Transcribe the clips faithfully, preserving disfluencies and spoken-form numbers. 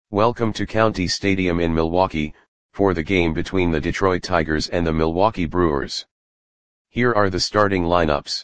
Welcome to County Stadium in Milwaukee, for the game between the Detroit Tigers and the Milwaukee Brewers. Here are the starting lineups.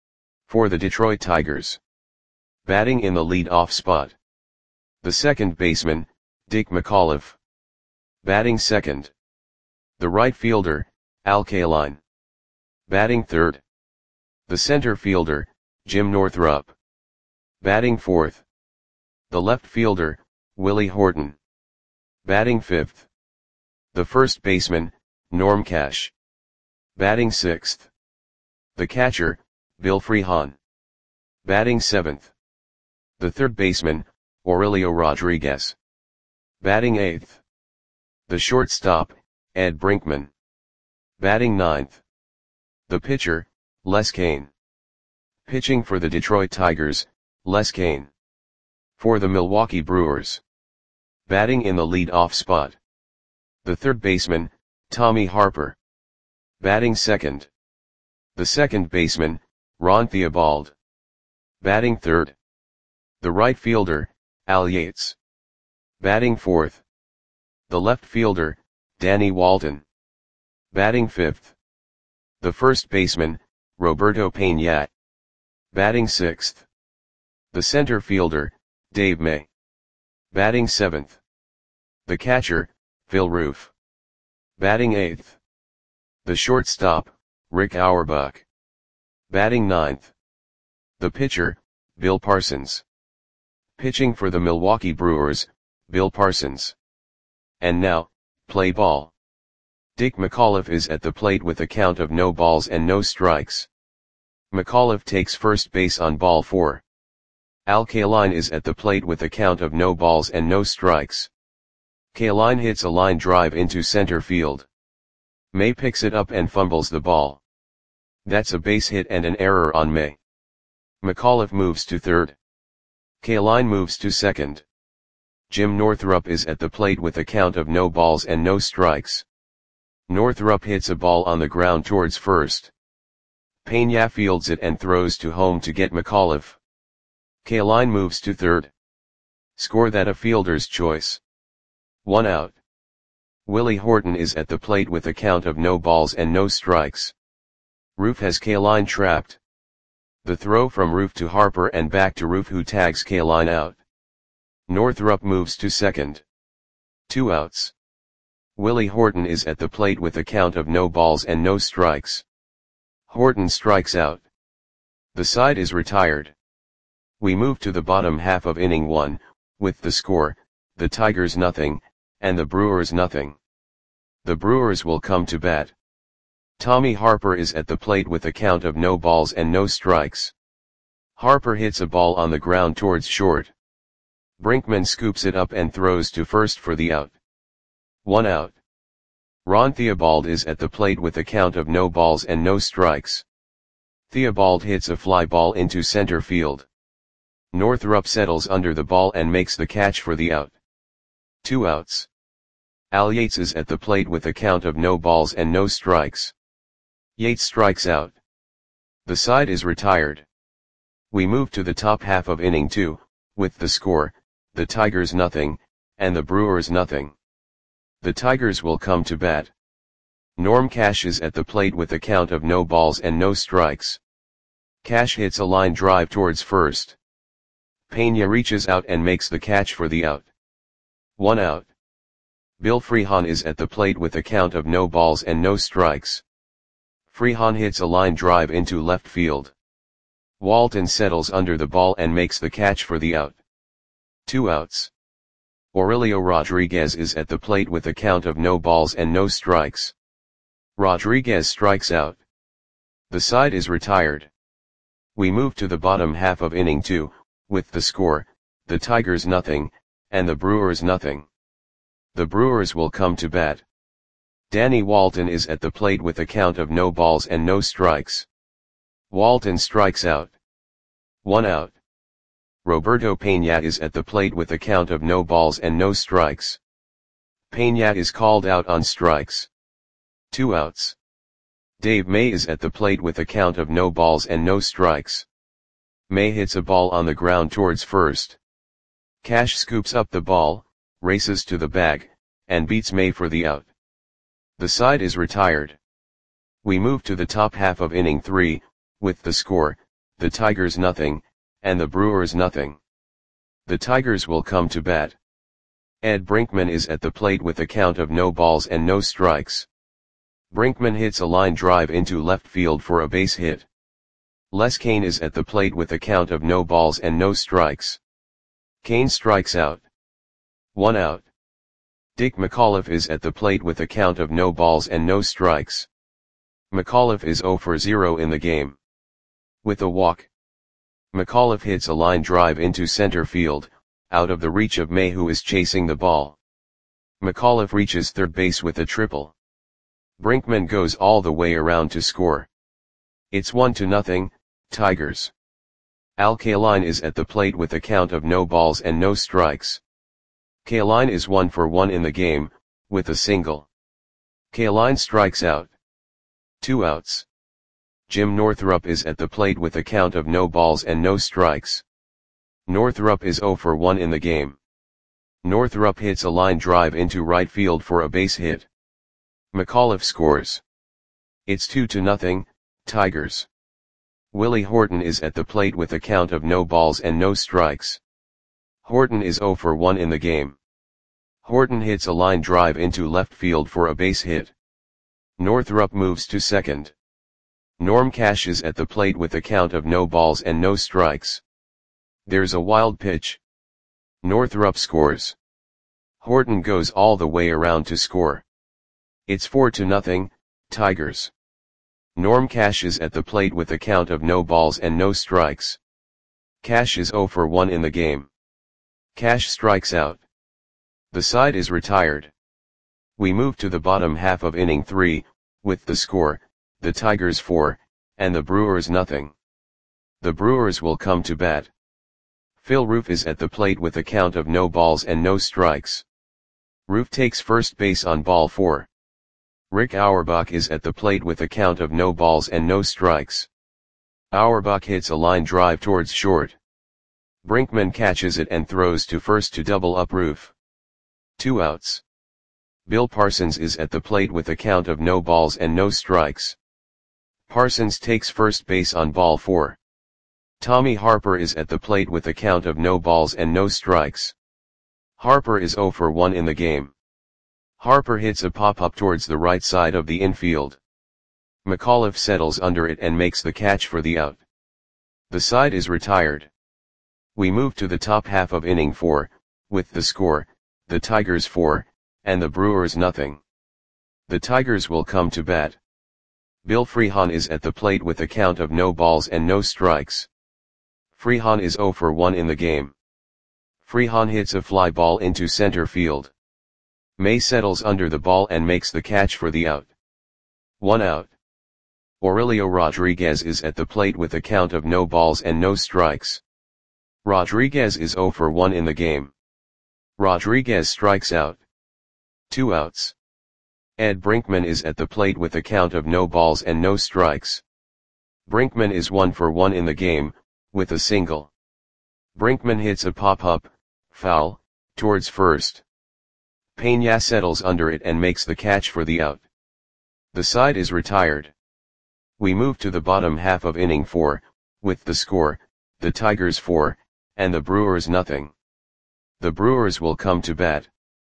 For the Detroit Tigers. Batting in the lead-off spot. The second baseman, Dick McAuliffe. Batting second. The right fielder, Al Kaline. Batting third. The center fielder, Jim Northrup. Batting fourth. The left fielder, Willie Horton. Batting fifth. The first baseman, Norm Cash. Batting sixth. The catcher, Bill Freehan. Batting seventh. The third baseman, Aurelio Rodriguez. Batting eighth. The shortstop, Ed Brinkman. Batting ninth. The pitcher, Les Cain. Pitching for the Detroit Tigers, Les Cain. For the Milwaukee Brewers. Batting in the lead-off spot. The third baseman, Tommy Harper. Batting second. The second baseman, Ron Theobald. Batting third. The right fielder, Al Yates. Batting fourth. The left fielder, Danny Walton. Batting fifth. The first baseman, Roberto Peña. Batting sixth. The center fielder, Dave May. Batting seventh. The catcher, Phil Roof. Batting eighth. The shortstop, Rick Auerbach. Batting ninth. The pitcher, Bill Parsons. Pitching for the Milwaukee Brewers, Bill Parsons. And now, play ball. Dick McAuliffe is at the plate with a count of no balls and no strikes. McAuliffe takes first base on ball four. Al Kaline is at the plate with a count of no balls and no strikes. Kaline hits a line drive into center field. May picks it up and fumbles the ball. That's a base hit and an error on May. McAuliffe moves to third. Kaline moves to second. Jim Northrup is at the plate with a count of no balls and no strikes. Northrup hits a ball on the ground towards first. Peña fields it and throws to home to get McAuliffe. Kaline moves to third. Score that a fielder's choice. One out. Willie Horton is at the plate with a count of no balls and no strikes. Roof has Kaline trapped. The throw from Roof to Harper and back to Roof, who tags Kaline out. Northrup moves to second. Two outs. Willie Horton is at the plate with a count of no balls and no strikes. Horton strikes out. The side is retired. We move to the bottom half of inning one, with the score, the Tigers nothing, and the Brewers nothing. The Brewers will come to bat. Tommy Harper is at the plate with a count of no balls and no strikes. Harper hits a ball on the ground towards short. Brinkman scoops it up and throws to first for the out. One out. Ron Theobald is at the plate with a count of no balls and no strikes. Theobald hits a fly ball into center field. Northrup settles under the ball and makes the catch for the out. Two outs. Al Yates is at the plate with a count of no balls and no strikes. Yates strikes out. The side is retired. We move to the top half of inning two, with the score, the Tigers nothing, and the Brewers nothing. The Tigers will come to bat. Norm Cash is at the plate with a count of no balls and no strikes. Cash hits a line drive towards first. Peña reaches out and makes the catch for the out. One out. Bill Freehan is at the plate with a count of no balls and no strikes. Freehan hits a line drive into left field. Walton settles under the ball and makes the catch for the out. Two outs. Aurelio Rodriguez is at the plate with a count of no balls and no strikes. Rodriguez strikes out. The side is retired. We move to the bottom half of inning two, with the score, the Tigers nothing, and the Brewers nothing. The Brewers will come to bat. Danny Walton is at the plate with a count of no balls and no strikes. Walton strikes out. One out. Roberto Peña is at the plate with a count of no balls and no strikes. Peña is called out on strikes. Two outs. Dave May is at the plate with a count of no balls and no strikes. May hits a ball on the ground towards first. Cash scoops up the ball, races to the bag, and beats May for the out. The side is retired. We move to the top half of inning three, with the score, the Tigers nothing, and the Brewers nothing. The Tigers will come to bat. Ed Brinkman is at the plate with a count of no balls and no strikes. Brinkman hits a line drive into left field for a base hit. Les Kane is at the plate with a count of no balls and no strikes. Kane strikes out. One out. Dick McAuliffe is at the plate with a count of no balls and no strikes. McAuliffe is zero for zero in the game. With a walk. McAuliffe hits a line drive into center field, out of the reach of May, who is chasing the ball. McAuliffe reaches third base with a triple. Brinkman goes all the way around to score. It's one to nothing, Tigers. Al Kaline is at the plate with a count of no balls and no strikes. Kaline is one for one in the game, with a single. Kaline strikes out. Two outs. Jim Northrup is at the plate with a count of no balls and no strikes. Northrup is zero for one in the game. Northrup hits a line drive into right field for a base hit. McAuliffe scores. It's two to nothing, Tigers. Willie Horton is at the plate with a count of no balls and no strikes. Horton is zero for one in the game. Horton hits a line drive into left field for a base hit. Northrup moves to second. Norm Cash is at the plate with a count of no balls and no strikes. There's a wild pitch. Northrup scores. Horton goes all the way around to score. It's four to nothing, Tigers. Norm Cash is at the plate with a count of no balls and no strikes. Cash is zero for one in the game. Cash strikes out. The side is retired. We move to the bottom half of inning three, with the score, the Tigers four, and the Brewers nothing. The Brewers will come to bat. Phil Roof is at the plate with a count of no balls and no strikes. Roof takes first base on ball four. Rick Auerbach is at the plate with a count of no balls and no strikes. Auerbach hits a line drive towards short. Brinkman catches it and throws to first to double up Roof. Two outs. Bill Parsons is at the plate with a count of no balls and no strikes. Parsons takes first base on ball four. Tommy Harper is at the plate with a count of no balls and no strikes. Harper is zero for one in the game. Harper hits a pop-up towards the right side of the infield. McAuliffe settles under it and makes the catch for the out. The side is retired. We move to the top half of inning four, with the score, the Tigers four, and the Brewers nothing. The Tigers will come to bat. Bill Freehan is at the plate with a count of no balls and no strikes. Freehan is zero for one in the game. Freehan hits a fly ball into center field. May settles under the ball and makes the catch for the out. One out. Aurelio Rodriguez is at the plate with a count of no balls and no strikes. Rodriguez is zero for one in the game. Rodriguez strikes out. Two outs. Ed Brinkman is at the plate with a count of no balls and no strikes. Brinkman is one for one in the game, with a single. Brinkman hits a pop-up, foul, towards first. Peña settles under it and makes the catch for the out. The side is retired. We move to the bottom half of inning four, with the score, the Tigers four, and the Brewers nothing. The Brewers will come to bat.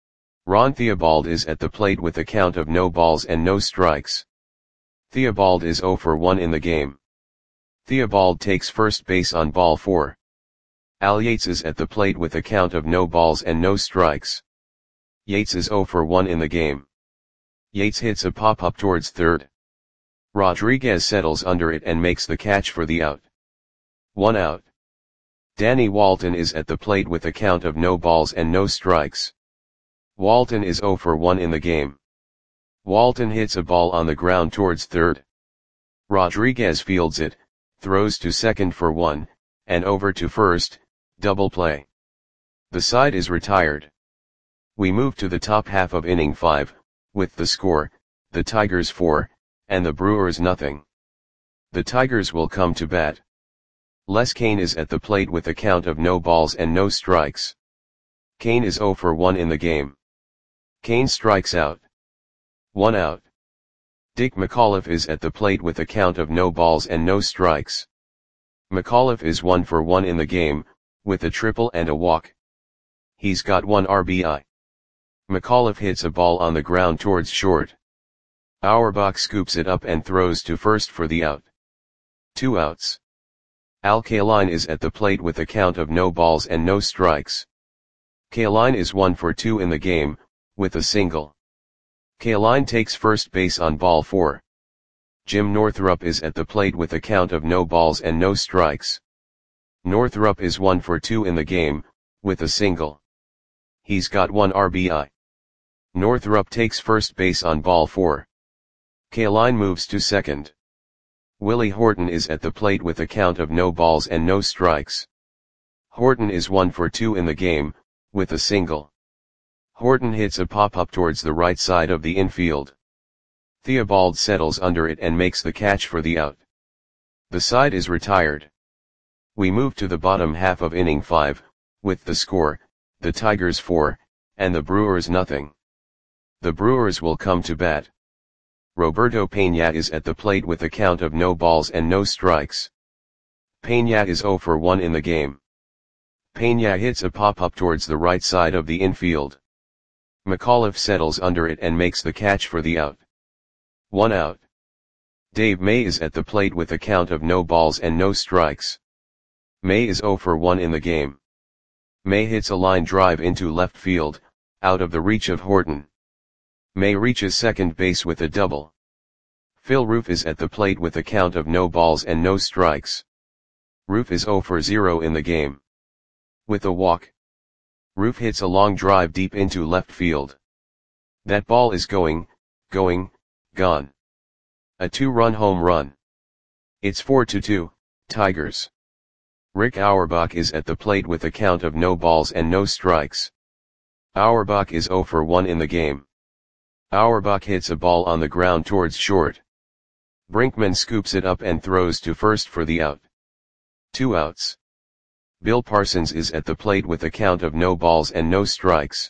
Ron Theobald is at the plate with a count of no balls and no strikes. Theobald is zero for one in the game. Theobald takes first base on ball four. Al Yates is at the plate with a count of no balls and no strikes. Yates is zero for one in the game. Yates hits a pop-up towards third. Rodriguez settles under it and makes the catch for the out. One out. Danny Walton is at the plate with a count of no balls and no strikes. Walton is zero for one in the game. Walton hits a ball on the ground towards third. Rodriguez fields it, throws to second for one, and over to first, double play. The side is retired. We move to the top half of inning five, with the score, the Tigers four, and the Brewers nothing. The Tigers will come to bat. Les Kane is at the plate with a count of no balls and no strikes. Kane is zero for one in the game. Kane strikes out. One out. Dick McAuliffe is at the plate with a count of no balls and no strikes. McAuliffe is one for one in the game, with a triple and a walk. He's got one R B I. McAuliffe hits a ball on the ground towards short. Auerbach scoops it up and throws to first for the out. Two outs. Al Kaline is at the plate with a count of no balls and no strikes. Kaline is one for two in the game, with a single. Kaline takes first base on ball four. Jim Northrup is at the plate with a count of no balls and no strikes. Northrup is one for two in the game, with a single. He's got one R B I. Northrup takes first base on ball four. Kaline moves to second. Willie Horton is at the plate with a count of no balls and no strikes. Horton is one for two in the game, with a single. Horton hits a pop-up towards the right side of the infield. Theobald settles under it and makes the catch for the out. The side is retired. We move to the bottom half of inning five, with the score, the Tigers four, and the Brewers nothing. The Brewers will come to bat. Roberto Peña is at the plate with a count of no balls and no strikes. Peña is zero for one in the game. Peña hits a pop-up towards the right side of the infield. McAuliffe settles under it and makes the catch for the out. One out. Dave May is at the plate with a count of no balls and no strikes. May is zero for one in the game. May hits a line drive into left field, out of the reach of Horton. May reaches second base with a double. Phil Roof is at the plate with a count of no balls and no strikes. Roof is zero for zero in the game. With a walk. Roof hits a long drive deep into left field. That ball is going, going, gone. A two-run home run. It's four to two, Tigers. Rick Auerbach is at the plate with a count of no balls and no strikes. Auerbach is zero for one in the game. Auerbach hits a ball on the ground towards short. Brinkman scoops it up and throws to first for the out. Two outs. Bill Parsons is at the plate with a count of no balls and no strikes.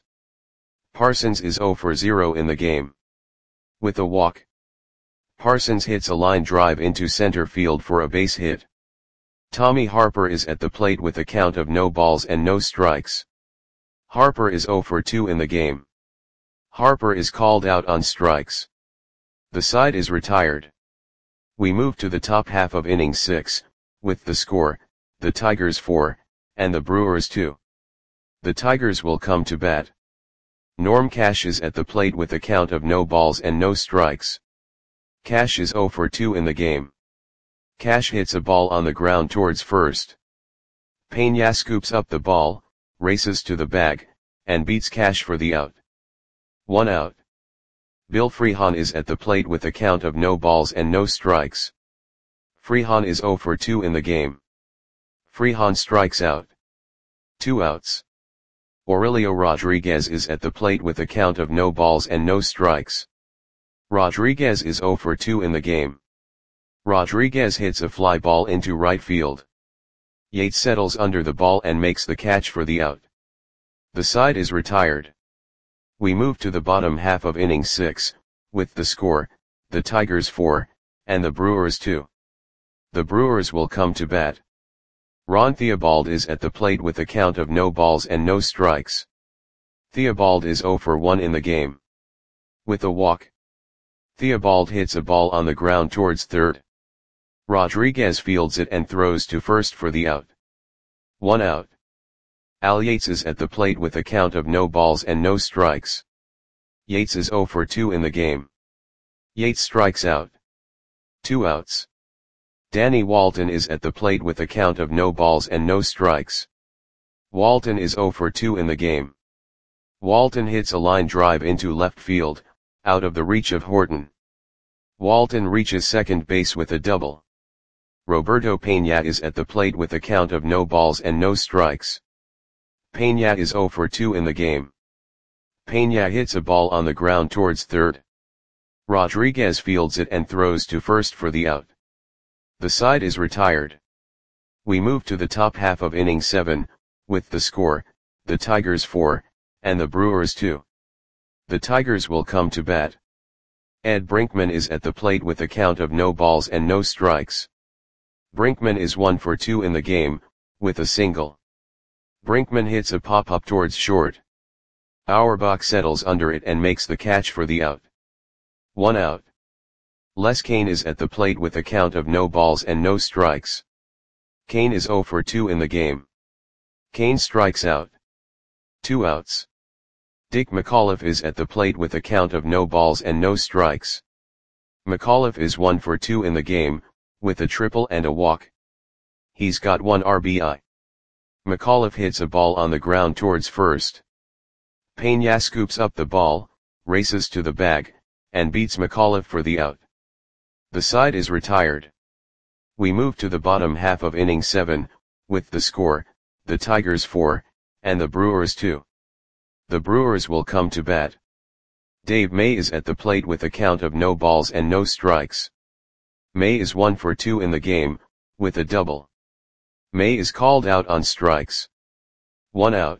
Parsons is zero for zero in the game. With a walk. Parsons hits a line drive into center field for a base hit. Tommy Harper is at the plate with a count of no balls and no strikes. Harper is zero for two in the game. Harper is called out on strikes. The side is retired. We move to the top half of inning six, with the score, the Tigers four, and the Brewers two. The Tigers will come to bat. Norm Cash is at the plate with a count of no balls and no strikes. Cash is zero for two in the game. Cash hits a ball on the ground towards first. Peña scoops up the ball, races to the bag, and beats Cash for the out. One out. Bill Freehan is at the plate with a count of no balls and no strikes. Freehan is zero for two in the game. Freehan strikes out. Two outs. Aurelio Rodriguez is at the plate with a count of no balls and no strikes. Rodriguez is zero for two in the game. Rodriguez hits a fly ball into right field. Yates settles under the ball and makes the catch for the out. The side is retired. We move to the bottom half of inning six, with the score, the Tigers four, and the Brewers two. The Brewers will come to bat. Ron Theobald is at the plate with a count of no balls and no strikes. Theobald is zero for one in the game. With a walk. Theobald hits a ball on the ground towards third. Rodriguez fields it and throws to first for the out. One out. Al Yates is at the plate with a count of no balls and no strikes. Yates is zero for two in the game. Yates strikes out. Two outs. Danny Walton is at the plate with a count of no balls and no strikes. Walton is zero for two in the game. Walton hits a line drive into left field, out of the reach of Horton. Walton reaches second base with a double. Roberto Peña is at the plate with a count of no balls and no strikes. Peña is zero for two in the game. Peña hits a ball on the ground towards third. Rodriguez fields it and throws to first for the out. The side is retired. We move to the top half of inning seven, with the score, the Tigers four, and the Brewers two. The Tigers will come to bat. Ed Brinkman is at the plate with a count of no balls and no strikes. Brinkman is one for two in the game, with a single. Brinkman hits a pop-up towards short. Auerbach settles under it and makes the catch for the out. One out. Les Kane is at the plate with a count of no balls and no strikes. Kane is zero for two in the game. Kane strikes out. Two outs. Dick McAuliffe is at the plate with a count of no balls and no strikes. McAuliffe is one for two in the game, with a triple and a walk. He's got one R B I. McAuliffe hits a ball on the ground towards first. Peña scoops up the ball, races to the bag, and beats McAuliffe for the out. The side is retired. We move to the bottom half of inning seven, with the score, the Tigers four, and the Brewers two. The Brewers will come to bat. Dave May is at the plate with a count of no balls and no strikes. May is one for two in the game, with a double. May is called out on strikes. One out.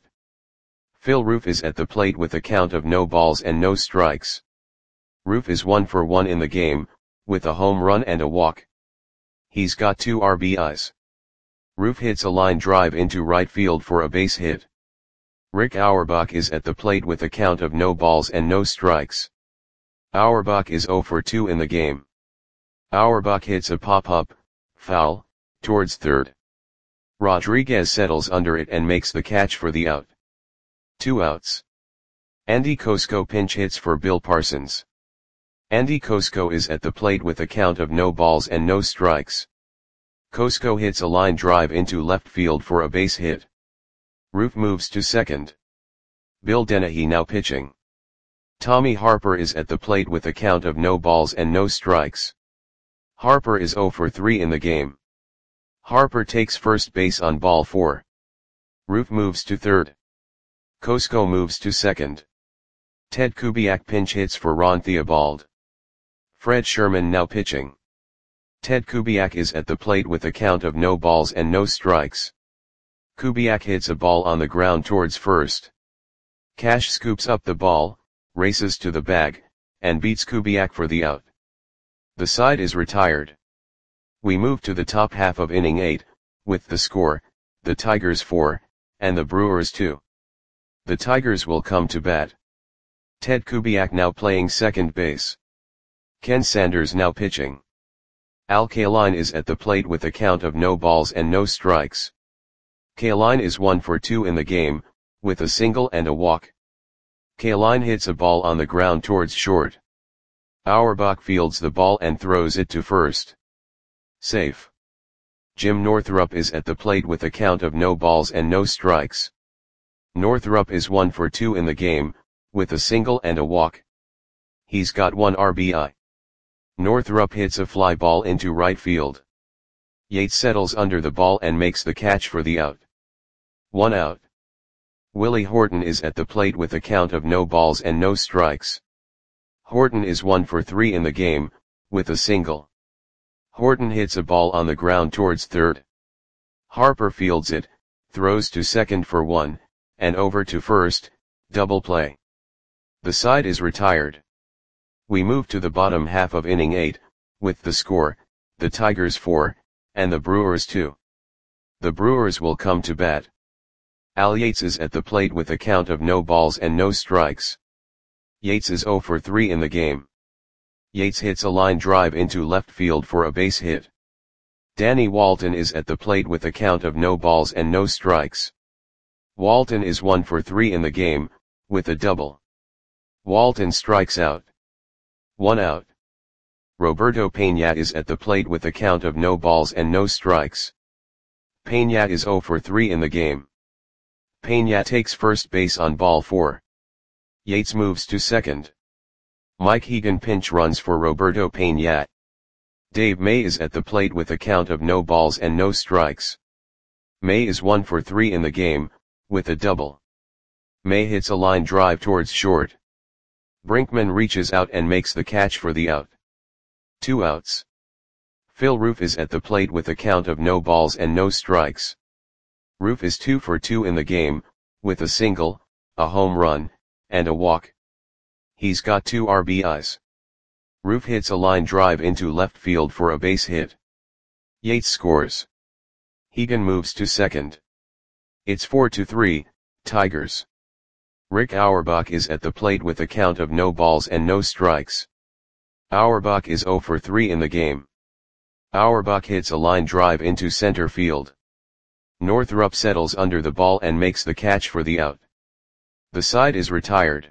Phil Roof is at the plate with a count of no balls and no strikes. Roof is one for one in the game, with a home run and a walk. He's got two R B Is. Roof hits a line drive into right field for a base hit. Rick Auerbach is at the plate with a count of no balls and no strikes. Auerbach is zero for two in the game. Auerbach hits a pop-up, foul, towards third. Rodriguez settles under it and makes the catch for the out. Two outs. Andy Kosko pinch hits for Bill Parsons. Andy Kosko is at the plate with a count of no balls and no strikes. Kosko hits a line drive into left field for a base hit. Roof moves to second. Bill Dennehy now pitching. Tommy Harper is at the plate with a count of no balls and no strikes. Harper is zero for three in the game. Harper takes first base on ball four. Roof moves to third. Kosko moves to second. Ted Kubiak pinch hits for Ron Theobald. Fred Sherman now pitching. Ted Kubiak is at the plate with a count of no balls and no strikes. Kubiak hits a ball on the ground towards first. Cash scoops up the ball, races to the bag, and beats Kubiak for the out. The side is retired. We move to the top half of inning eight, with the score, the Tigers four, and the Brewers two. The Tigers will come to bat. Ted Kubiak now playing second base. Ken Sanders now pitching. Al Kaline is at the plate with a count of no balls and no strikes. Kaline is one for two in the game, with a single and a walk. Kaline hits a ball on the ground towards short. Auerbach fields the ball and throws it to first. Safe. Jim Northrup is at the plate with a count of no balls and no strikes. Northrup is one for two in the game, with a single and a walk. He's got one R B I. Northrup hits a fly ball into right field. Yates settles under the ball and makes the catch for the out. One out. Willie Horton is at the plate with a count of no balls and no strikes. Horton is one for three in the game, with a single. Horton hits a ball on the ground towards third. Harper fields it, throws to second for one, and over to first, double play. The side is retired. We move to the bottom half of inning eight, with the score, the Tigers four, and the Brewers two. The Brewers will come to bat. Al Yates is at the plate with a count of no balls and no strikes. Yates is zero for three in the game. Yates hits a line drive into left field for a base hit. Danny Walton is at the plate with a count of no balls and no strikes. Walton is one for three in the game, with a double. Walton strikes out. One out. Roberto Peña is at the plate with a count of no balls and no strikes. Peña is zero for three in the game. Peña takes first base on ball four. Yates moves to second. Mike Hegan pinch runs for Roberto Peña. Dave May is at the plate with a count of no balls and no strikes. May is one for three in the game, with a double. May hits a line drive towards short. Brinkman reaches out and makes the catch for the out. Two outs. Phil Roof is at the plate with a count of no balls and no strikes. Roof is two for two in the game, with a single, a home run, and a walk. He's got two R B Is. Roof hits a line drive into left field for a base hit. Yates scores. Hegan moves to second. It's four to three, Tigers. Rick Auerbach is at the plate with a count of no balls and no strikes. Auerbach is zero for three in the game. Auerbach hits a line drive into center field. Northrup settles under the ball and makes the catch for the out. The side is retired.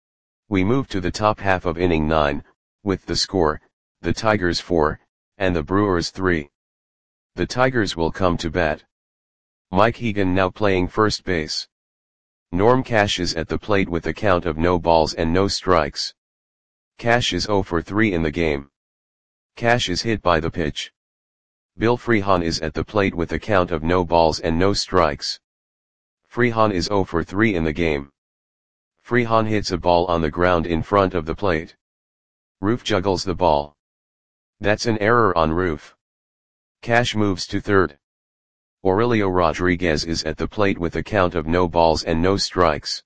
We move to the top half of inning nine, with the score, the Tigers four, and the Brewers three. The Tigers will come to bat. Mike Hegan now playing first base. Norm Cash is at the plate with a count of no balls and no strikes. Cash is zero for three in the game. Cash is hit by the pitch. Bill Freehan is at the plate with a count of no balls and no strikes. Freehan is zero for three in the game. Freehan hits a ball on the ground in front of the plate. Roof juggles the ball. That's an error on Roof. Cash moves to third. Aurelio Rodriguez is at the plate with a count of no balls and no strikes.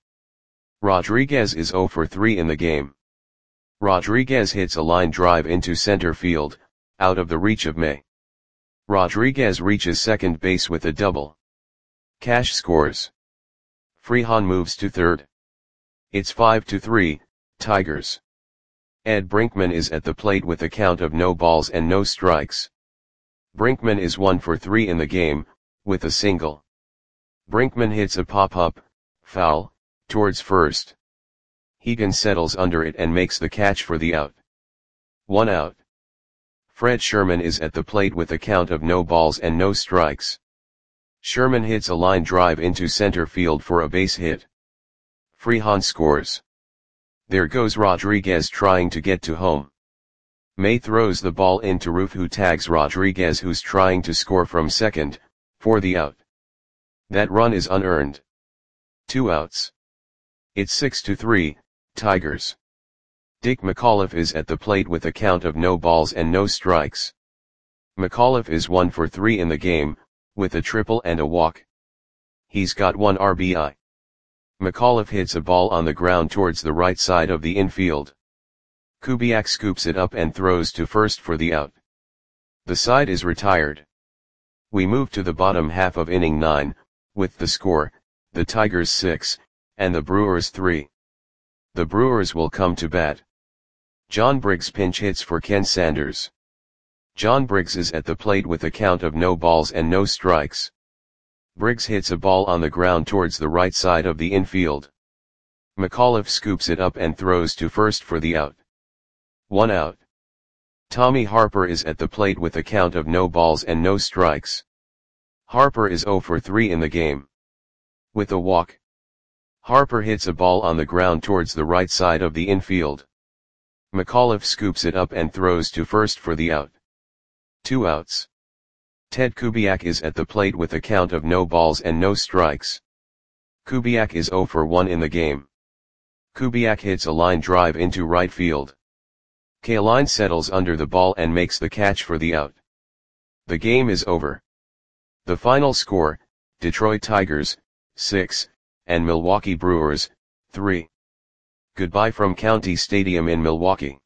Rodriguez is zero for three in the game. Rodriguez hits a line drive into center field, out of the reach of May. Rodriguez reaches second base with a double. Cash scores. Freehan moves to third. It's five to three, Tigers. Ed Brinkman is at the plate with a count of no balls and no strikes. Brinkman is one for three in the game, with a single. Brinkman hits a pop-up, foul, towards first. Hegan settles under it and makes the catch for the out. One out. Fred Sherman is at the plate with a count of no balls and no strikes. Sherman hits a line drive into center field for a base hit. Freehan scores. There goes Rodriguez trying to get to home. May throws the ball into Roof, who tags Rodriguez, who's trying to score from second, for the out. That run is unearned. Two outs. It's six to three, Tigers. Dick McAuliffe is at the plate with a count of no balls and no strikes. McAuliffe is one for three in the game, with a triple and a walk. He's got one R B I. McAuliffe hits a ball on the ground towards the right side of the infield. Kubiak scoops it up and throws to first for the out. The side is retired. We move to the bottom half of inning nine, with the score, the Tigers six, and the Brewers three. The Brewers will come to bat. John Briggs pinch hits for Ken Sanders. John Briggs is at the plate with a count of no balls and no strikes. Briggs hits a ball on the ground towards the right side of the infield. McAuliffe scoops it up and throws to first for the out. One out. Tommy Harper is at the plate with a count of no balls and no strikes. Harper is zero for three in the game. With a walk. Harper hits a ball on the ground towards the right side of the infield. McAuliffe scoops it up and throws to first for the out. Two outs. Ted Kubiak is at the plate with a count of no balls and no strikes. Kubiak is zero for one in the game. Kubiak hits a line drive into right field. Kaline settles under the ball and makes the catch for the out. The game is over. The final score, Detroit Tigers, six, and Milwaukee Brewers, three. Goodbye from County Stadium in Milwaukee.